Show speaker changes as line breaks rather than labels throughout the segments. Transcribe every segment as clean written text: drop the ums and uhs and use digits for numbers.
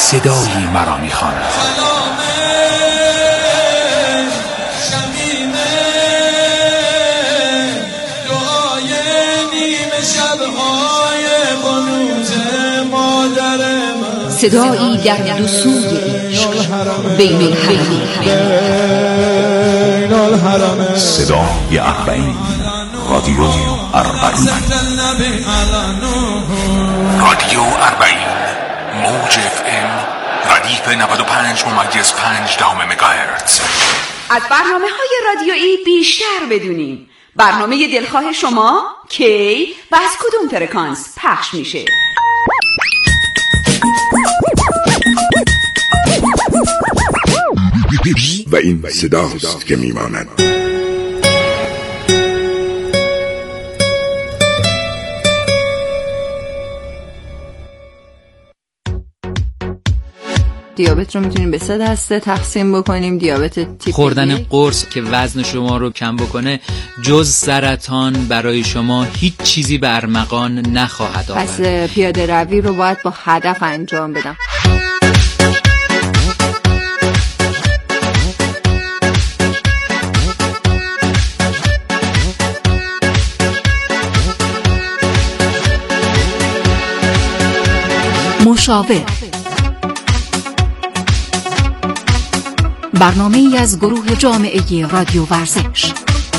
صدایی مرا می‌خواند.
صدایی در دو سوی عشق بین الحرمین.
صدای اربعین، رادیو اربعین. رادیو اربعین، موج FM، ردیف 95.5 مگاهرتز.
از برنامه‌های رادیویی بیشتر بدونیم. برنامه دلخواه شما کی و از کدوم فرکانس پخش میشه؟
و این صداست که میماند.
دیابت رو میتونیم به 3 دسته تقسیم بکنیم. دیابت تیپ
خوردن قرص که وزن شما رو کم بکنه جز سرطان برای شما هیچ چیزی به ارمغان نخواهد آورد.
پس پیاده روی رو باید با هدف انجام بدم.
مشاور، برنامه‌ای از گروه جامعه رادیو ورزش.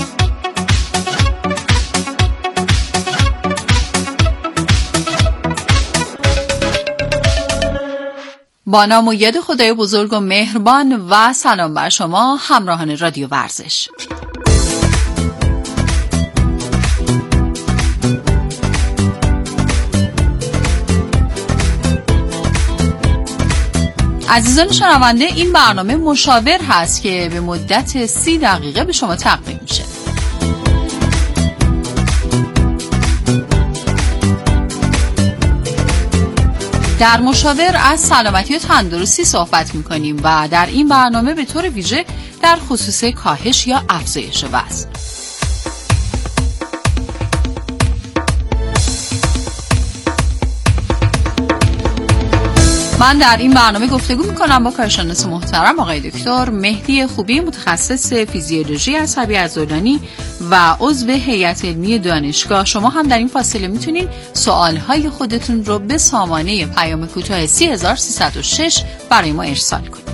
با نام و ید خدای بزرگ و مهربان و سلام بر شما همراهان رادیو ورزش. عزیزان شنونده، این برنامه مشاور هست که به مدت 30 دقیقه به شما تقدیم میشه. در مشاور از سلامتی و تندرستی صحبت میکنیم و در این برنامه به طور ویژه در خصوص کاهش یا افزایش وزن. من در این برنامه گفتگو میکنم با کارشناس محترم آقای دکتر مهدی خوبی، متخصص فیزیولوژی عصبی عضلانی و عضو هیئت علمی دانشگاه. شما هم در این فاصله میتونین سوالهای خودتون رو به سامانه پیام کوتاه 30306 برای ما ارسال کنید.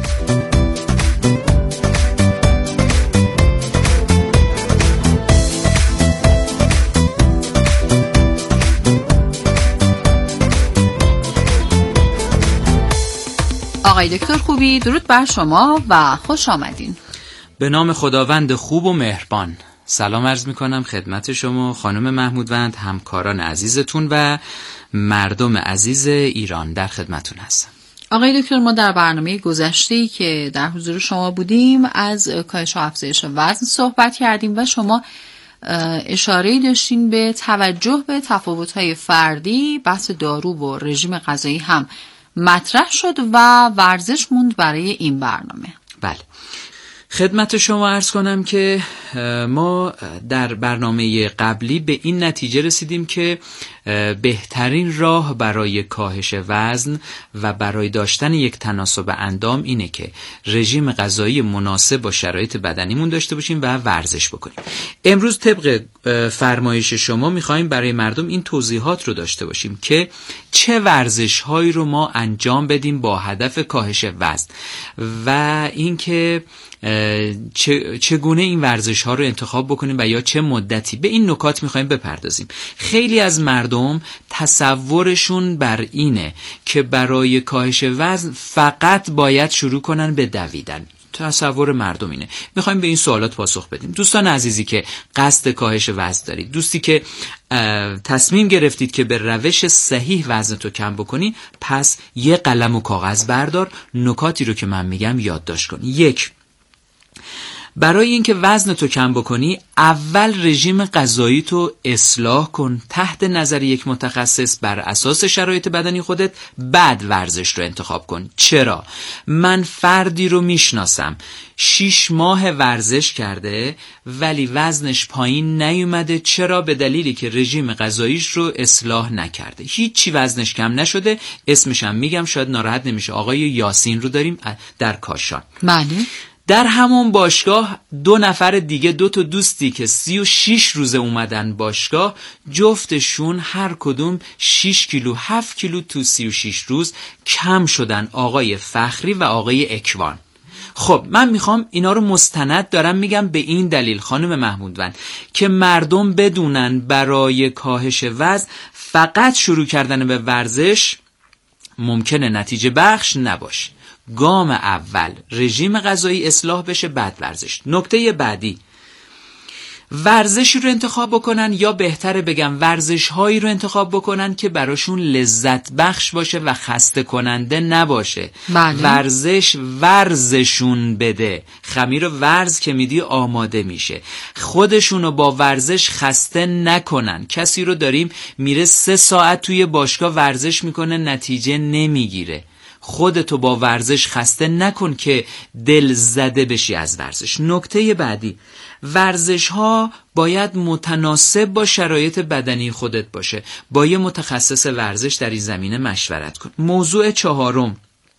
آقای دکتر خوبی، درود بر شما و خوش آمدین.
به نام خداوند خوب و مهربان سلام عرض میکنم خدمت شما خانم محمودوند، همکاران عزیزتون و مردم عزیز ایران. در خدمتون هستم.
آقای دکتر، ما در برنامه گذشته‌ای که در حضور شما بودیم از کاهش و افزایش وزن صحبت کردیم و شما اشاره‌ای داشتین به توجه به تفاوت‌های فردی. بحث دارو و رژیم غذایی هم مطرح شد و ورزش موند برای این برنامه.
بله، خدمت شما عرض کنم که ما در برنامه قبلی به این نتیجه رسیدیم که بهترین راه برای کاهش وزن و برای داشتن یک تناسب اندام اینه که رژیم غذایی مناسب با شرایط بدنیمون داشته باشیم و ورزش بکنیم. امروز طبق فرمایش شما میخوایم برای مردم این توضیحات رو داشته باشیم که چه ورزش‌هایی رو ما انجام بدیم با هدف کاهش وزن و اینکه چگونه این ورزش ها رو انتخاب بکنیم و یا چه مدتی. به این نکات میخوایم بپردازیم. خیلی از مردم تصورشون بر اینه که برای کاهش وزن فقط باید شروع کنن به دویدن. تصور مردم اینه. میخوایم به این سوالات پاسخ بدیم. دوستان عزیزی که قصد کاهش وزن دارید، دوستی که تصمیم گرفتید که به روش صحیح وزنتو کم بکنی، پس یه قلم و کاغذ بردار، نکاتی رو که من میگم یادداشت کن. 1. برای اینکه وزن تو کم بکنی اول رژیم غذایی تو اصلاح کن تحت نظر یک متخصص بر اساس شرایط بدنی خودت، بعد ورزش رو انتخاب کن. چرا؟ من فردی رو میشناسم 6 ماه ورزش کرده ولی وزنش پایین نیومده. چرا؟ به دلیلی که رژیم غذاییش رو اصلاح نکرده، هیچی وزنش کم نشده. اسمش هم میگم شاید ناراحت نمیشه، آقای یاسین رو داریم در کاشان.
بله.
در همون باشگاه 2 نفر دیگه، 2 تا دوستی که 36 روزه اومدن باشگاه، جفتشون هر کدوم 6 کیلو 7 کیلو تو 36 روز کم شدن، آقای فخری و آقای اکوان. خب من میخوام اینا رو مستند دارم میگم به این دلیل خانم محمودوند که مردم بدونن برای کاهش وزن فقط شروع کردن به ورزش ممکنه نتیجه بخش نباشه. گام اول رژیم غذایی اصلاح بشه، بعد ورزش. نکته بعدی، ورزشی رو انتخاب بکنن، یا بهتره بگم ورزش هایی رو انتخاب بکنن که براشون لذت بخش باشه و خسته کننده نباشه.
بله.
ورزش ورزشون بده. خمیر ورز که میدی آماده میشه. خودشونو با ورزش خسته نکنن. کسی رو داریم میره 3 ساعت توی باشگاه ورزش میکنه نتیجه نمیگیره. خودتو با ورزش خسته نکن که دل زده بشی از ورزش. نکته بعدی، ورزش ها باید متناسب با شرایط بدنی خودت باشه. با یه متخصص ورزش در این زمینه مشورت کن. موضوع 4،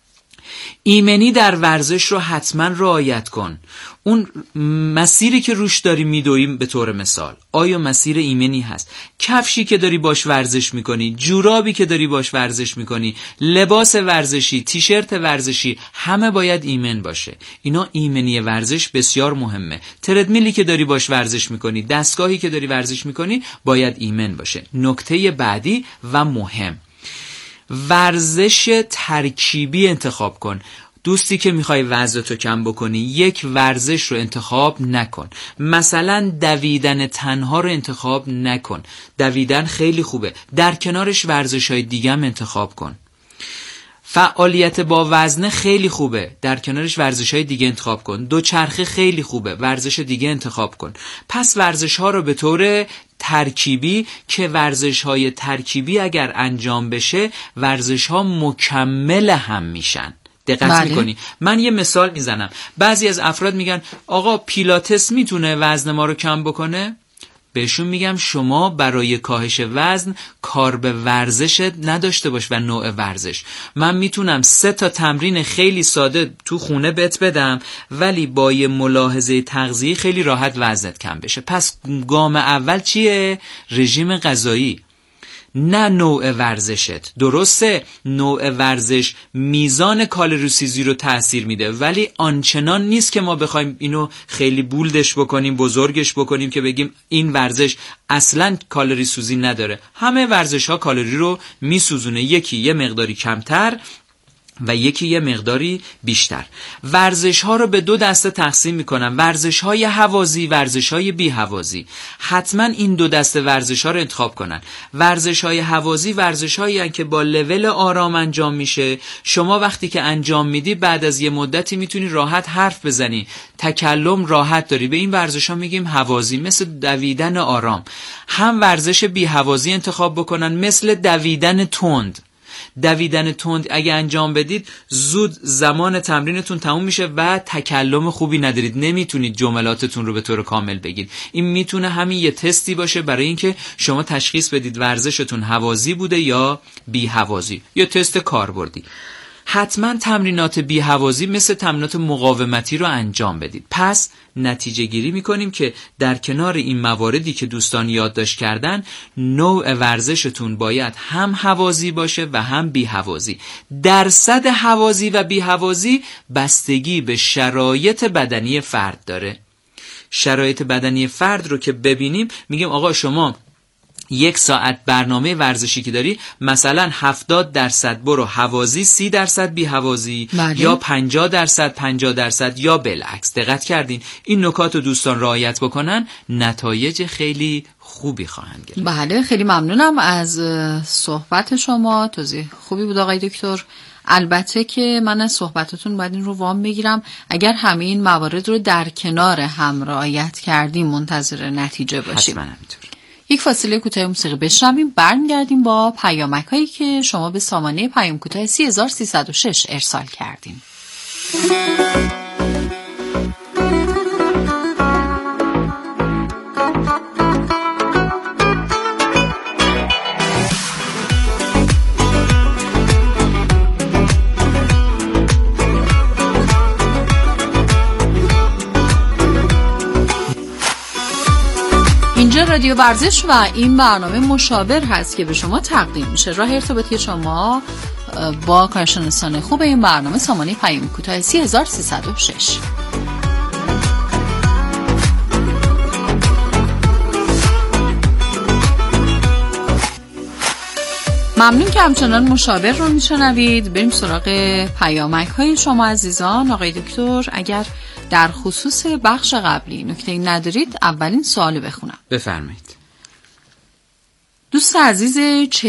ایمنی در ورزش رو حتما رعایت کن. اون مسیری که روش داری میدویم به طور مثال آیا مسیر ایمنی هست؟ کفشی که داری باش ورزش میکنی، جورابی که داری باش ورزش میکنی، لباس ورزشی، تیشرت ورزشی، همه باید ایمن باشه. اینا ایمنی ورزش بسیار مهمه. تردمیلی که داری باش ورزش میکنی، دستگاهی که داری ورزش میکنی باید ایمن باشه. نکته بعدی و مهم، ورزش ترکیبی انتخاب کن. دوستی که میخوای وزنتو کم بکنی یک ورزش رو انتخاب نکن. مثلا دویدن تنها رو انتخاب نکن. دویدن خیلی خوبه، در کنارش ورزش‌های دیگه هم انتخاب کن. فعالیت با وزنه خیلی خوبه، در کنارش ورزش‌های دیگه انتخاب کن. دوچرخه خیلی خوبه، ورزش دیگه انتخاب کن. پس ورزش‌ها رو به طور ترکیبی که ورزش‌های ترکیبی اگر انجام بشه ورزش‌ها مکمل هم میشن. دقت میکنی؟ من یه مثال میزنم. بعضی از افراد میگن آقا پیلاتس میتونه وزن ما رو کم بکنه؟ بهشون میگم شما برای کاهش وزن کار به ورزشت نداشته باش و نوع ورزش. من میتونم 3 تا تمرین خیلی ساده تو خونه بهت بدم ولی با یه ملاحظه تغذیه‌ای خیلی راحت وزنت کم بشه. پس گام اول چیه؟ رژیم غذایی، نه نوع ورزشت. درسته نوع ورزش میزان کالری سوزی رو تأثیر میده ولی آنچنان نیست که ما بخوایم اینو خیلی بولدش بکنیم، بزرگش بکنیم که بگیم این ورزش اصلاً کالری سوزی نداره. همه ورزش ها کالری رو میسوزونه، یکی یه مقداری کمتر و یکی یه مقداری بیشتر. ورزش ها رو به 2 دسته تقسیم میکنم، ورزش های هوازی، ورزش های بی هوازی. حتما این 2 دسته ورزش ها رو انتخاب کنن. ورزش های هوازی ورزش هایی هستند که با لول آرام انجام میشه. شما وقتی که انجام میدی بعد از یه مدتی میتونی راحت حرف بزنی، تکلم راحت داری. به این ورزش ها میگیم هوازی، مثل دویدن آرام. هم ورزش بی هوازی انتخاب بکنن مثل دویدن تند. دویدن تند اگه انجام بدید زود زمان تمرینتون تموم میشه و تکلم خوبی ندارید، نمیتونید جملاتتون رو به طور کامل بگید. این میتونه همین یه تستی باشه برای اینکه شما تشخیص بدید ورزشتون هوازی بوده یا بی هوازی، یا تست کاربردی. حتما تمرینات بی هوازی مثل تمرینات مقاومتی رو انجام بدید. پس نتیجه گیری میکنیم که در کنار این مواردی که دوستان یادداشت کردن نوع ورزشتون باید هم هوازی باشه و هم بی هوازی. درصد هوازی و بی هوازی بستگی به شرایط بدنی فرد داره. شرایط بدنی فرد رو که ببینیم میگیم آقا شما 1 ساعت برنامه ورزشی که داری مثلا 70% برو هوازی، 30% بی هوازی، یا 50% یا بالعکس. دقت کردین؟ این نکات رو دوستان رعایت بکنن نتایج خیلی خوبی خواهند گرفت.
بله، خیلی ممنونم از صحبت شما، توضیح خوبی بود آقای دکتر. البته که من از صحبتاتون باید این رو وام بگیرم اگر همه این موارد رو در کنار هم رعایت کردیم منتظر نتیجه باشیم.
حتما همینطور.
یک فاصله کوتاه موسیقی بشنویم، برمیگردیم با پیامک هایی که شما به سامانه پیام کوتاه 3306 ارسال کردین. اینجا رادیو ورزش و این برنامه مشاور هست که به شما تقدیم میشه. راه ارتباطی شما با کارشناسان خوب این برنامه سامانه پیام کوتاه 3306. ممنون که همچنان مشاور رو میشنوید. بریم سراغ پیامک های شما عزیزان. آقای دکتر اگر در خصوص بخش قبلی نکته ندارید اولین سوال بخونم.
بفرمایید.
دوست عزیز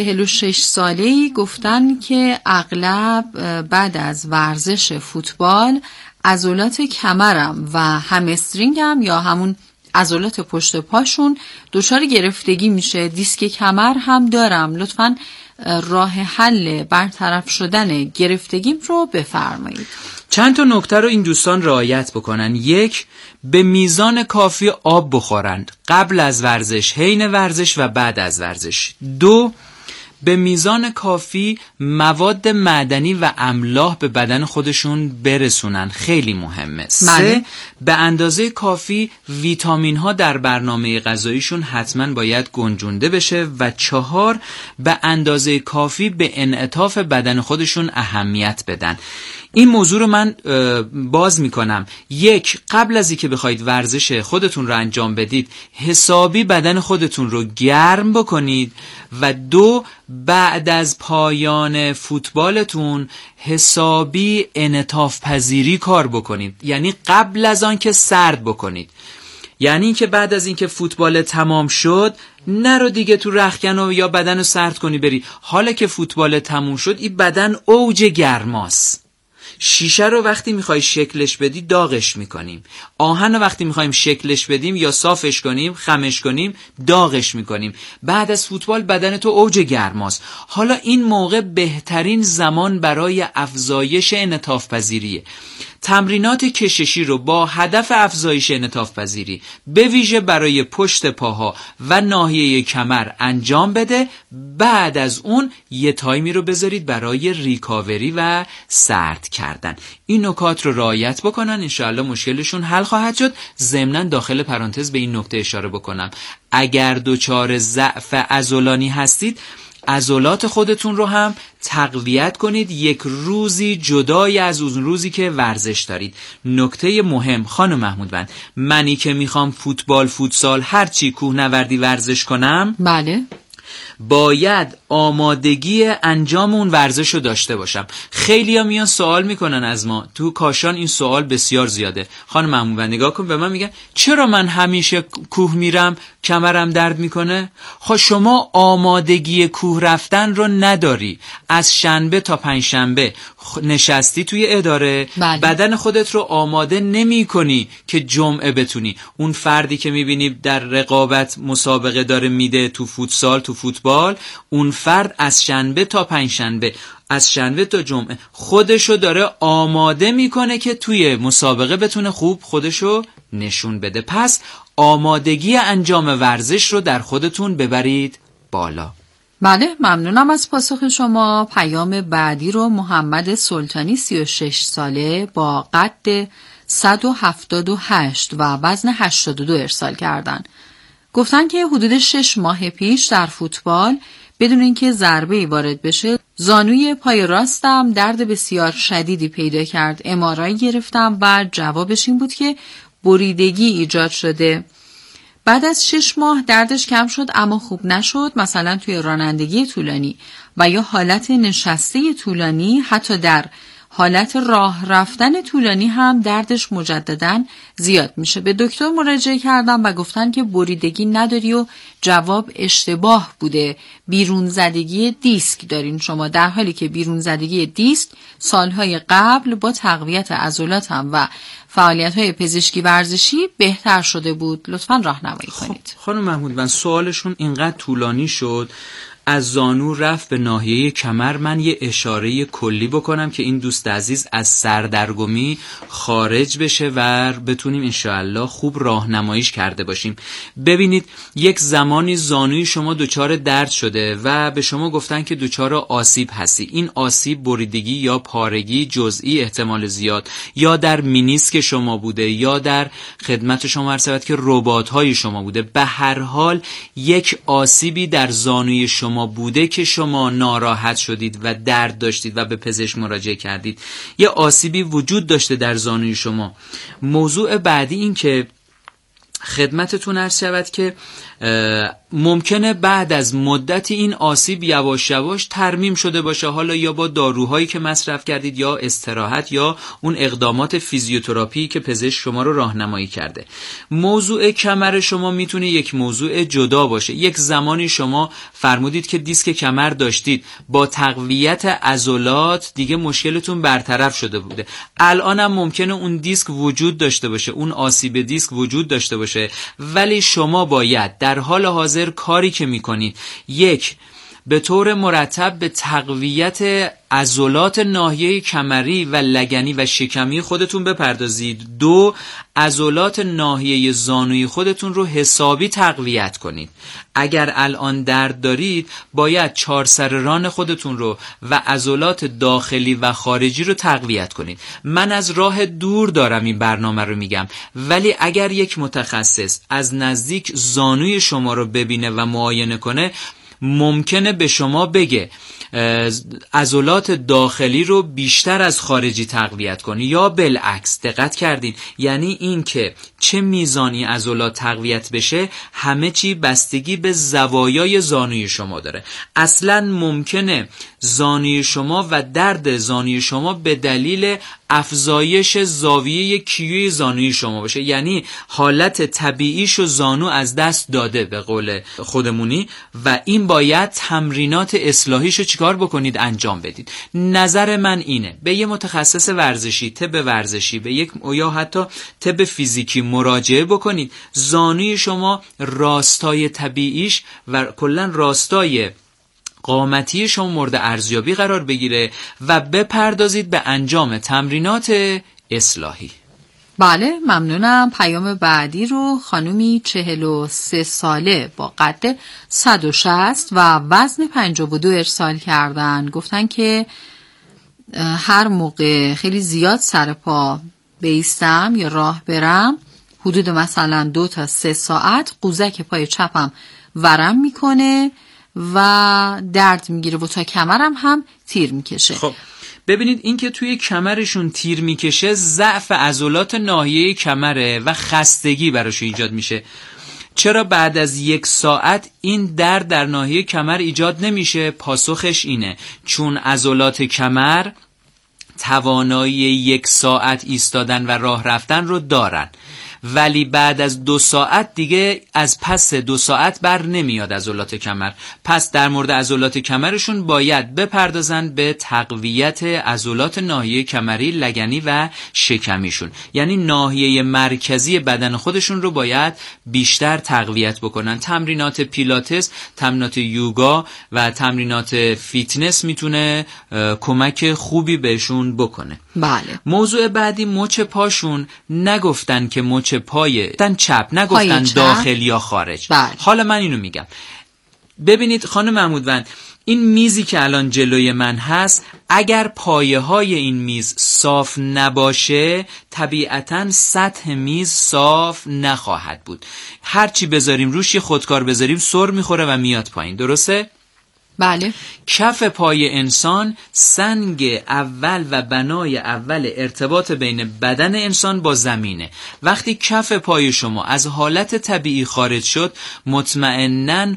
46 ساله‌ای گفتن که اغلب بعد از ورزش فوتبال عضلات کمرم و همسترینگم یا همون عضلات پشت پاشون دچار گرفتگی میشه. دیسک کمر هم دارم. لطفاً راه حل برطرف شدن گرفتگیم رو بفرمایید.
چند تا نکته رو این دوستان رعایت بکنن. 1. به میزان کافی آب بخورند قبل از ورزش، حین ورزش و بعد از ورزش. 2. به میزان کافی مواد معدنی و املاح به بدن خودشون برسونن، خیلی مهمه. 3. به اندازه کافی ویتامین ها در برنامه غذاییشون حتما باید گنجونده بشه. و 4. به اندازه کافی به انعطاف بدن خودشون اهمیت بدن. این موضوع رو من باز میکنم. 1. قبل از اینکه بخواید ورزش خودتون رو انجام بدید حسابی بدن خودتون رو گرم بکنید. و 2. بعد از پایان فوتبالتون حسابی انعطاف پذیری کار بکنید. یعنی قبل از آن که سرد بکنید. یعنی اینکه بعد از اینکه فوتبال تمام شد نرو دیگه تو رختکن و یا بدن رو سرد کنی بری. حالا که فوتبال تموم شد این بدن اوج گرماست. شیشه رو وقتی میخوای شکلش بدی داغش میکنیم. آهن رو وقتی میخوایم شکلش بدیم یا صافش کنیم، خمش کنیم، داغش میکنیم. بعد از فوتبال بدن تو اوج گرماست. حالا این موقع بهترین زمان برای افزایش انعطاف پذیریه. تمرینات کششی رو با هدف افزایش انعطاف پذیری به ویژه برای پشت پاها و ناحیه کمر انجام بده. بعد از اون یه تایمی رو بذارید برای ریکاوری و سرد کردن. این نکات رو رعایت بکنن، انشاءالله مشکلشون حل خواهد شد. ضمناً داخل پرانتز به این نکته اشاره بکنم اگر دچار ضعف عضلانی هستید عضلات خودتون رو هم تقویت کنید، یک روزی جدای از اون روزی که ورزش دارید. نکته مهم خانم محمودوند، منی که میخوام فوتسال هرچی کوهنوردی ورزش کنم،
بله،
باید آمادگی انجام اون ورزش رو داشته باشم. خیلی ها میان سوال میکنن از ما، تو کاشان این سوال بسیار زیاده. خانم محمودوند نگاه کن، به من میگن چرا من همیشه کوه میرم کمرم درد میکنه؟ خب شما آمادگی کوه رفتن رو نداری. از شنبه تا پنجشنبه نشستی توی اداره،
بله.
بدن خودت رو آماده نمی کنی که جمعه بتونی. اون فردی که میبینی در رقابت مسابقه داره میده تو فوتسال تو فوتبال، اون فرد از شنبه تا پنجشنبه، از شنبه تا جمعه خودشو داره آماده میکنه که توی مسابقه بتونه خوب خودشو نشون بده. پس آمادگی انجام ورزش رو در خودتون ببرید بالا.
بله، ممنونم از پاسخ شما. پیام بعدی رو محمد سلطانی 36 ساله با قد 178 و وزن 82 ارسال کردن. گفتن که حدود 6 ماه پیش در فوتبال بدون اینکه ضربه‌ای وارد بشه زانوی پای راستم درد بسیار شدیدی پیدا کرد. MRI گرفتم و جوابش این بود که بریدگی ایجاد شده. بعد از 6 ماه دردش کم شد اما خوب نشد، مثلا توی رانندگی طولانی و یا حالت نشسته طولانی، حتی در حالت راه رفتن طولانی هم دردش مجدداً زیاد میشه. به دکتر مراجعه کردم و گفتن که بریدگی نداری و جواب اشتباه بوده، بیرون زدگی دیسک دارین شما، در حالی که بیرون زدگی دیسک سالهای قبل با تقویت عضلات هم و فعالیت‌های پزشکی ورزشی بهتر شده بود. لطفاً راهنمایی کنید.
خانم محمود، من سوالشون اینقدر طولانی شد، از زانو رفت به ناحیه کمر. من یه اشاره کلی بکنم که این دوست عزیز از سردرگمی خارج بشه و بتونیم انشاءالله خوب راهنماییش کرده باشیم. ببینید، یک زمانی زانوی شما دچار درد شده و به شما گفتن که دچار آسیب هستی. این آسیب بریدگی یا پارگی جزئی احتمال زیاد یا در مینیسک شما بوده یا در خدمت شما عرض شود که رباط‌های شما بوده. به هر حال یک آسیبی در زانوی شما بوده که شما ناراحت شدید و درد داشتید و به پزشک مراجعه کردید. یه آسیبی وجود داشته در زانوی شما. موضوع بعدی این که خدمتتون عرض شود که ممکنه بعد از مدتی این آسیب یواش یواش ترمیم شده باشه، حالا یا با داروهایی که مصرف کردید یا استراحت یا اون اقدامات فیزیوتراپی که پزشک شما رو راهنمایی کرده. موضوع کمر شما میتونه یک موضوع جدا باشه. یک زمانی شما فرمودید که دیسک کمر داشتید، با تقویت عضلات دیگه مشکلتون برطرف شده بوده. الان هم ممکنه اون دیسک وجود داشته باشه، اون آسیب دیسک وجود داشته باشه، ولی شما باید در حال حاضر کاری که میکنید، یک، به طور مرتب به تقویت عضلات ناحیه کمری و لگنی و شکمی خودتون بپردازید. دو، عضلات ناحیه زانوی خودتون رو حسابی تقویت کنید. اگر الان درد دارید، باید چهار سر ران خودتون رو و عضلات داخلی و خارجی رو تقویت کنید. من از راه دور دارم این برنامه رو میگم، ولی اگر یک متخصص از نزدیک زانوی شما رو ببینه و معاینه کنه، ممکنه به شما بگه عضلات داخلی رو بیشتر از خارجی تقویت کنی یا بالعکس. دقت کردین؟ یعنی این که چه میزانی عضلات تقویت بشه همه چی بستگی به زوایای زانوی شما داره. اصلا ممکنه زانوی شما و درد زانوی شما به دلیل افزایش زاویه کیوی زانوی شما باشه، یعنی حالت طبیعیشو زانو از دست داده به قول خودمونی، و این باید تمرینات اصلاحیشو چیکار بکنید؟ انجام بدید. نظر من اینه به یه متخصص ورزشی، طب ورزشی، به یک یا حتی طب فیزیکی مراجعه بکنید. زانوی شما راستای طبیعیش و کلا راستای قامتی شما مورد ارزیابی قرار بگیره و بپردازید به انجام تمرینات اصلاحی.
بله، ممنونم. پیام بعدی رو خانومی 43 ساله با قد 160 و وزن 52 ارسال کردن. گفتن که هر موقع خیلی زیاد سر پا بیستم یا راه برم، حدود مثلا 2 تا 3 ساعت قوزک پای چپم ورم میکنه و درد میگیره و تا کمرم هم تیر میکشه.
خب ببینید، این که توی کمرشون تیر میکشه ضعف عضلات ناحیه کمره و خستگی براش ایجاد میشه. چرا بعد از 1 ساعت این درد در ناحیه کمر ایجاد نمیشه؟ پاسخش اینه چون عضلات کمر توانایی 1 ساعت ایستادن و راه رفتن رو دارن، ولی بعد از 2 ساعت دیگه از پس 2 ساعت بر نمیاد عضلات کمر. پس در مورد عضلات کمرشون باید بپردازن به تقویت عضلات ناحیه کمری، لگنی و شکمیشون، یعنی ناحیه مرکزی بدن خودشون رو باید بیشتر تقویت بکنن. تمرینات پیلاتس، تمرینات یوگا و تمرینات فیتنس میتونه کمک خوبی بهشون بکنه.
بله.
موضوع بعدی مچ پاشون. نگفتن که مچ پای چپ، نگفتن داخل یا خارج.
بله.
حالا من اینو میگم. ببینید خانم محمودوند، این میزی که الان جلوی من هست، اگر پایه های این میز صاف نباشه طبیعتاً سطح میز صاف نخواهد بود. هرچی بذاریم روش، خودکار بذاریم، سر میخوره و میاد پایین. درسته؟
بله.
کف پای انسان سنگ اول و بنای اول ارتباط بین بدن انسان با زمینه. وقتی کف پای شما از حالت طبیعی خارج شد، مطمئناً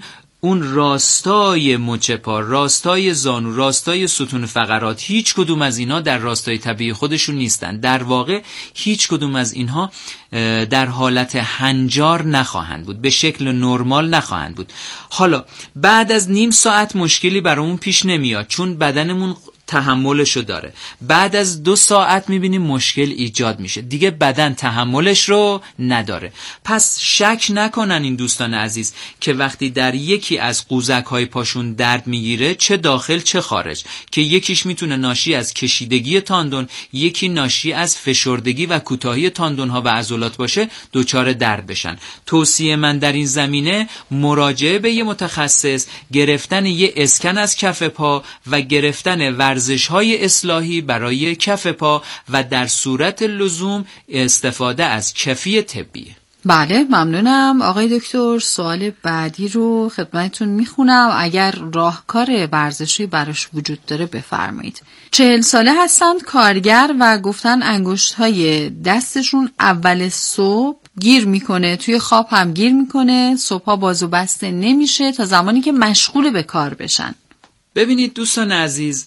اون راستای مچ پا، راستای زانو، راستای ستون فقرات، هیچ کدوم از اینها در راستای طبیعی خودشون نیستن. در واقع هیچ کدوم از اینها در حالت هنجار نخواهند بود، به شکل نرمال نخواهند بود. حالا بعد از نیم ساعت مشکلی برامون پیش نمیاد چون بدنمون تحملشو داره. بعد از 2 ساعت میبینیم مشکل ایجاد میشه، دیگه بدن تحملش رو نداره. پس شک نکنن این دوستان عزیز که وقتی در یکی از قوزک‌های پاشون درد میگیره، چه داخل چه خارج، که یکیش میتونه ناشی از کشیدگی تاندون، یکی ناشی از فشردگی و کوتاهی تاندون‌ها و عضلات باشه، دچار درد بشن. توصیه من در این زمینه مراجعه به یه متخصص، گرفتن یه اسکن از کف پا و گرفتن ورزش‌های اصلاحی برای کف پا و در صورت لزوم استفاده از کفی طبی.
بله ممنونم آقای دکتر. سوال بعدی رو خدمتتون میخونم، اگر راهکار ورزشی براش وجود داره بفرمایید. 40 ساله هستند، کارگر و گفتن انگشت‌های دستشون اول صبح گیر میکنه، توی خواب هم گیر میکنه، صبحا باز و بسته نمیشه تا زمانی که مشغول به کار بشن.
ببینید دوستان عزیز،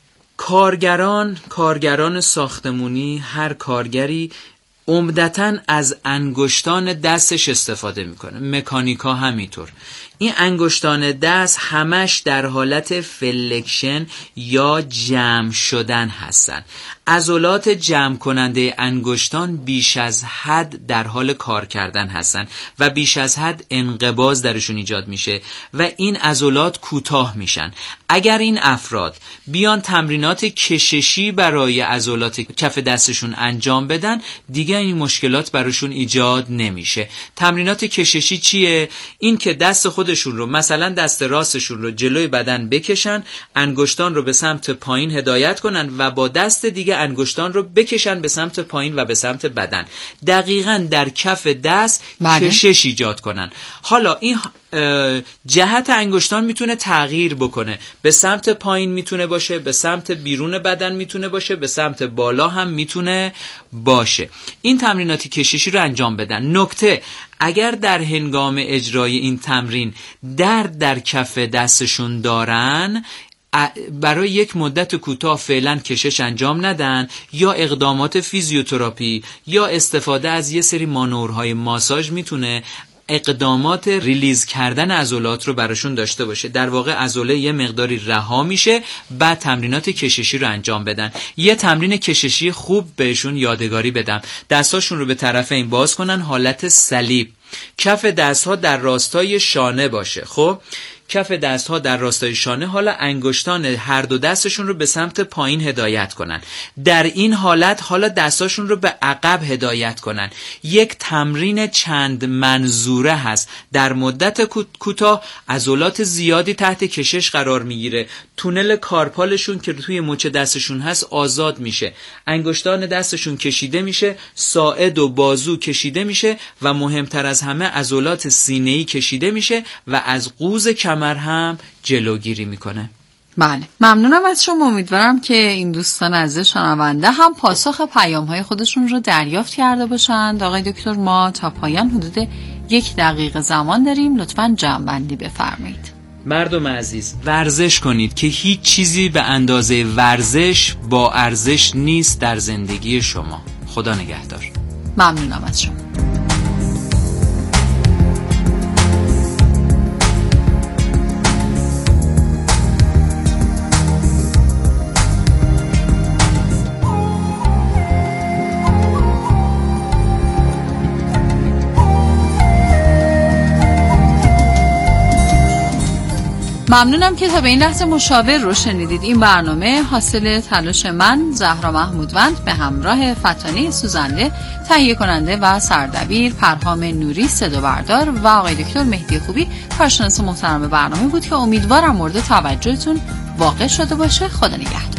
کارگران ساختمونی، هر کارگری عمدتاً از انگشتان دستش استفاده میکنه، مکانیکا همینطور. این انگشتان دست همش در حالت فلکشن یا جمع شدن هستن. عضلات جمع کننده انگشتان بیش از حد در حال کار کردن هستن و بیش از حد انقباض درشون ایجاد میشه و این عضلات کوتاه میشن. اگر این افراد بیان تمرینات کششی برای عضلات کف دستشون انجام بدن، دیگه این مشکلات براشون ایجاد نمیشه. تمرینات کششی چیه؟ این که دست خودشون رو، مثلا دست راستشون رو جلوی بدن بکشن، انگشتان رو به سمت پایین هدایت کنن و با دست دیگه انگشتان رو بکشن به سمت پایین و به سمت بدن، دقیقاً در کف دست کشش ایجاد کنن. حالا این جهت انگشتان میتونه تغییر بکنه، به سمت پایین میتونه باشه، به سمت بیرون بدن میتونه باشه، به سمت بالا هم میتونه باشه. این تمریناتی کششی رو انجام بدن. نکته، اگر در هنگام اجرای این تمرین درد در کف دستشون دارن، برای یک مدت کوتاه فعلا کشش انجام ندن یا اقدامات فیزیوتراپی یا استفاده از یه سری مانورهای ماساژ میتونه اقدامات ریلیز کردن عضلات رو براشون داشته باشه. در واقع عضله یه مقداری رها میشه، بعد تمرینات کششی رو انجام بدن. یه تمرین کششی خوب بهشون یادگاری بدم، دستاشون رو به طرف این باز کنن، حالت صلیب، کف دستها در راستای شانه باشه. خب کف دستها در راستای شانه، حالا انگشتان هر دو دستشون رو به سمت پایین هدایت کنن. در این حالت حالا دستاشون رو به عقب هدایت کنن. یک تمرین چند منظوره هست. در مدت کوتاه عضلات زیادی تحت کشش قرار میگیره، تونل کارپالشون که توی مچ دستشون هست آزاد میشه، انگشتان دستشون کشیده میشه، ساعد و بازو کشیده میشه و مهمتر از همه عضلات سینه‌ای کشیده میشه و از قوز کمر هم جلوگیری میکنه.
بله ممنونم از شما. امیدوارم که این دوستان عزیز شنونده هم پاسخ پیام‌های خودشون رو دریافت کرده باشند. آقای دکتر ما تا پایان حدود 1 دقیقه زمان داریم، لطفاً جمع‌بندی بفرمایید.
مردم عزیز، ورزش کنید که هیچ چیزی به اندازه ورزش با ارزش نیست در زندگی شما. خدا نگهدار.
ممنونم از شما. ممنونم که تا به این لحظه مشاور رو شنیدید. این برنامه حاصل تلاش من زهرا محمودوند به همراه فتانه سوزنده، تهیه کننده و سردبیر پرهام نوری صدا بردار و آقای دکتر مهدی خوبی کارشناس محترم برنامه بود که امیدوارم مورد توجهتون واقع شده باشه. خدا نگهدار.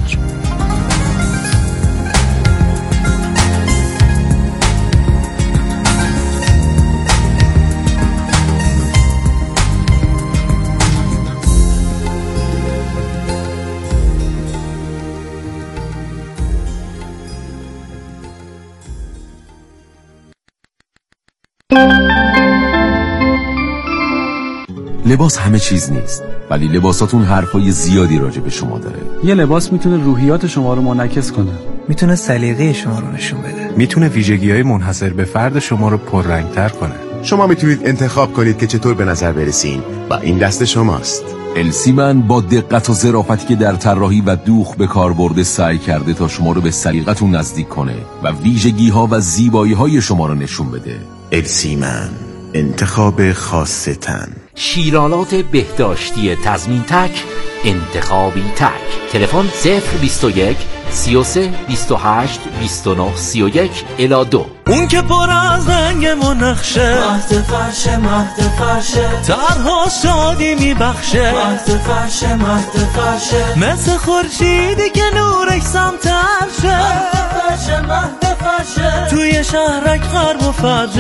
لباس همه چیز نیست، ولی لباساتون حرفای زیادی راجع به شما داره.
یه لباس میتونه روحیات شما رو منعکس کنه،
میتونه سلیقه شما رو نشون بده، میتونه ویژگی‌های منحصر به فرد شما رو پررنگ‌تر کنه.
شما میتونید انتخاب کنید که چطور به نظر برسین و این دست شماست.
السیمن با دقت و ظرافتی که در طراحی و دوخ به کار برده سعی کرده تا شما رو به سلیقتون نزدیک کنه و ویژگی‌ها و زیبایی‌های شما رو نشون بده.
السیمن، انتخاب خاص تن.
شیرالات بهداشتی تضمین تک، انتخابی تک. تلفن 021 33 28 29 31 الی 2.
اون که پر از رنگ و نقشه، مهد فرشه مهد فرشه، طرها شادی میبخشه، مهد فرشه مهد فرشه، مثل خورشیدی که نورش سمتر شه، مهد فرشه مهد فرشه، توی شهرک غرب و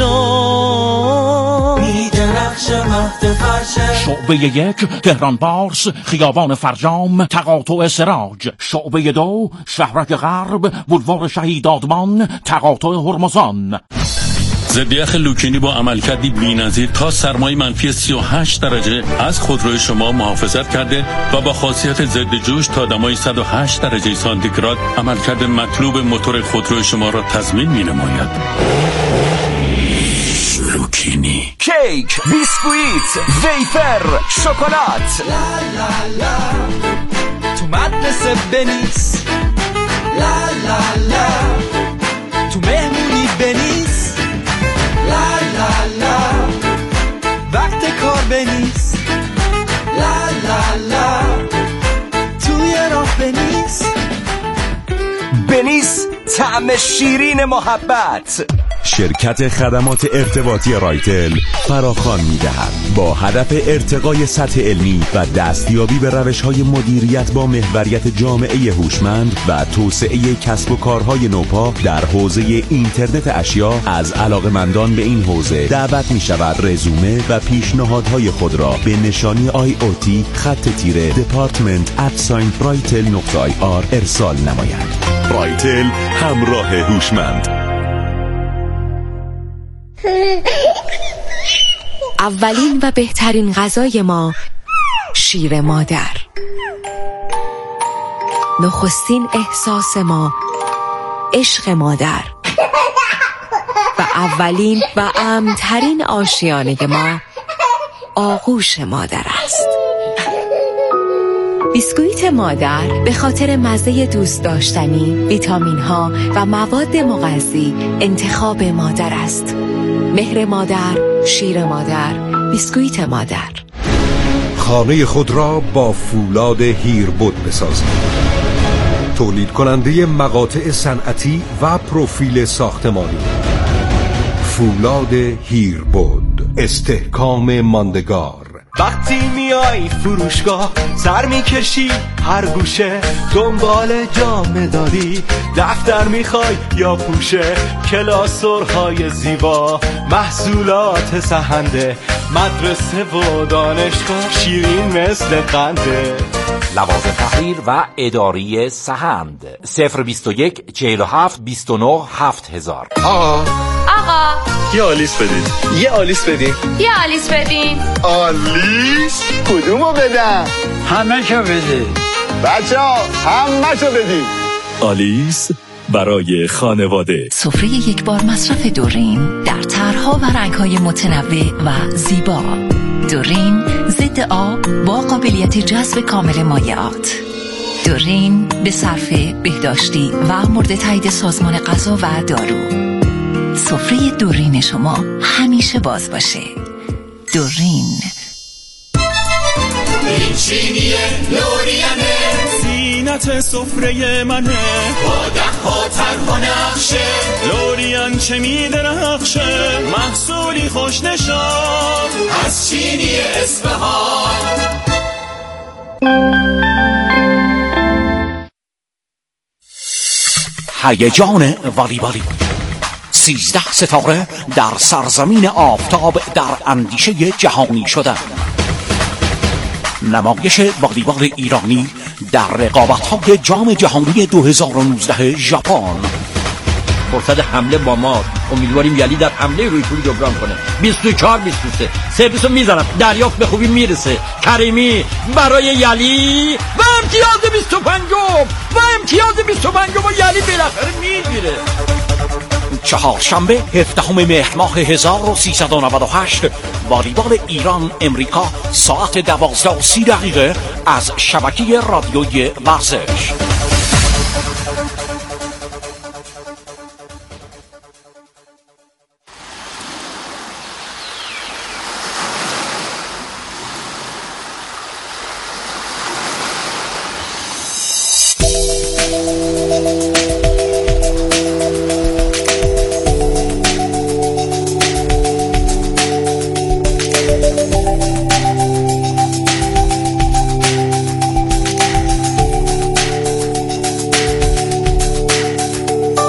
فرجام میدرخشه مهد فرشه.
شعبه 1 تهران پارس، خیابان فرجام، تقاطع سراج. شعبه 2 شهرک غرب، بولوار شهید آدمان، تقاطع هرمزان.
ضد یخ لوکینی با عملکردی بی‌نظیر تا سرمایه منفی 38 درجه از خودروی شما محافظت کرده و با خاصیت ضد جوش تا دمای 108 درجه سانتیگراد عملکرد مطلوب موتور خودروی شما را تضمین می‌نماید. لوکینی.
کیک، بیسکویت، ویفر، شکلات.
تو مدرسه بنویس، لا لا لا، تو مهمونی بنویس، لا لا لا، وقت کار بنویس، لا لا لا، توی راه بنویس،
بنویس طعم شیرین محبت.
شرکت خدمات ارتباطی رایتل فراخوان می‌دهد با هدف ارتقای سطح علمی و دستیابی به روش‌های مدیریت با محوریت جامعه هوشمند و توسعه کسب و کارهای نوپا در حوزه اینترنت اشیا از علاقه‌مندان به این حوزه دعوت می‌شود رزومه و پیشنهادهای خود را به نشانی IoT_department@raitel.ir ارسال نماید. رایتل، همراه هوشمند.
اولین و بهترین غذای ما شیر مادر. نخستین احساس ما عشق مادر و اولین و امن‌ترین آشیانه ما آغوش مادر است. بیسکویت مادر به خاطر مزه دوست داشتنی، ویتامین ها و مواد مغذی انتخاب مادر است. مهر مادر، شیر مادر، بیسکویت مادر.
خانه خود را با فولاد هیربود بسازید. تولید کننده مقاطع صنعتی و پروفیل ساختمانی. فولاد هیربود، استحکام ماندگار.
وقتی میای فروشگاه سر میکشی هر گوشه، دنبال جام داری، دفتر میخوای یا پوشه، کلاسورهای زیبا، محصولات سهنده، مدرسه و دانشگاه شیرین مثل قنده.
لوازم تحریر و اداری سهند 021 47 29 7000.
آقا
یه آلیس بدین.
یه آلیس بدین.
یه آلیس بدین.
آلیس؟ کدومو بدم؟
همه شو بدین.
بچه‌ها همه شو بدین.
آلیس برای خانواده.
سفره یک بار مصرف دورین در طرح‌ها و رنگ‌های متنوع و زیبا. دورین ضد آب با قابلیت جذب کامل مایعات. دورین به صرف بهداشتی و مورد تایید سازمان غذا و دارو. سفره دورین شما همیشه باز باشه. دورین.
این چینی لوریانه، زینت سفره منه، با ده‌ها طرح و نقشه، لوریان چه می‌درخشه، محصولی خوش نشان از چینی اصفهان.
هیجان والیبالی، 13 ستاره در سرزمین آفتاب در اندیشه جهانی شدن. نمایش والیبال ایرانی در رقابت‌های جام جهانی 2019 ژاپن
فرصت حمله با ما. امیدواریم یلی در حمله روی پول جبران کنه. 24 23 سرویسو میذارم، دریافت به خوبی میرسه. کریمی برای یلی و امتیاز 25 و امتیاز 25 و یلی بالاخره میگیره.
چهارشنبه 17 مهر ماه 1398 والیبال ایران امریکا ساعت 12:30 از شبکه رادیوی ورزش.